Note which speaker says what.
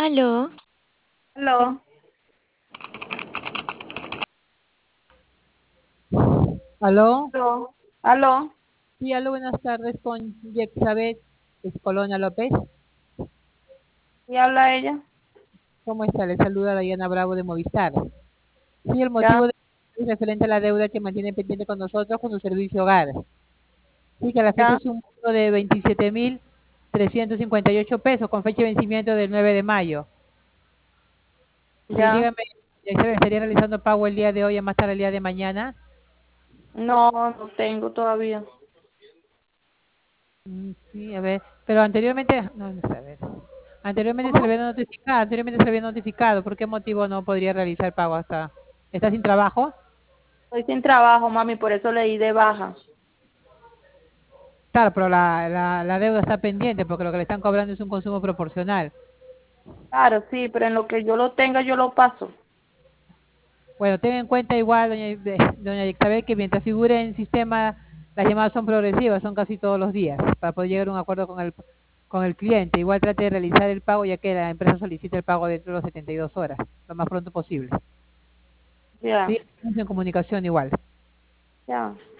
Speaker 1: Aló,
Speaker 2: Aló,
Speaker 3: Aló,
Speaker 2: aló, aló,
Speaker 3: sí, aló, buenas tardes con Yexabet Colonia López.
Speaker 2: ¿y habla ella?
Speaker 3: ¿Cómo está? Le saluda Diana Bravo de Movistar. Sí, el
Speaker 2: Ya,
Speaker 3: motivo es referente a la deuda que mantiene pendiente con nosotros con su servicio hogar. Sí, que a la fecha
Speaker 2: ya,
Speaker 3: es un monto de 27.358 pesos con fecha de vencimiento del 9 de mayo. Sí,
Speaker 2: ya.
Speaker 3: dígame, Yexabet, ¿estaría realizando pago el día de hoy a más tarde el día de mañana?
Speaker 2: No, no tengo todavía.
Speaker 3: Sí, a ver, pero anteriormente, no, no sé, a ver. Anteriormente se le
Speaker 2: ¿Cómo?
Speaker 3: había notificado, anteriormente se le había notificado. ¿Por qué motivo no podría realizar pago hasta? ¿Está sin trabajo?
Speaker 2: Estoy sin trabajo, mami, por eso le di de baja.
Speaker 3: Claro, pero la deuda está pendiente porque lo que le están cobrando es un consumo proporcional.
Speaker 2: Claro, sí, pero en lo que yo lo tenga, yo lo paso.
Speaker 3: Bueno, tenga en cuenta igual, doña Isabel, que mientras figure en el sistema, las llamadas son progresivas, son casi todos los días, para poder llegar a un acuerdo con el cliente. Igual trate de realizar el pago ya que la empresa solicita el pago dentro de las 72 horas, lo más pronto posible.
Speaker 2: Ya,
Speaker 3: Sí, estamos en comunicación igual.
Speaker 2: ya.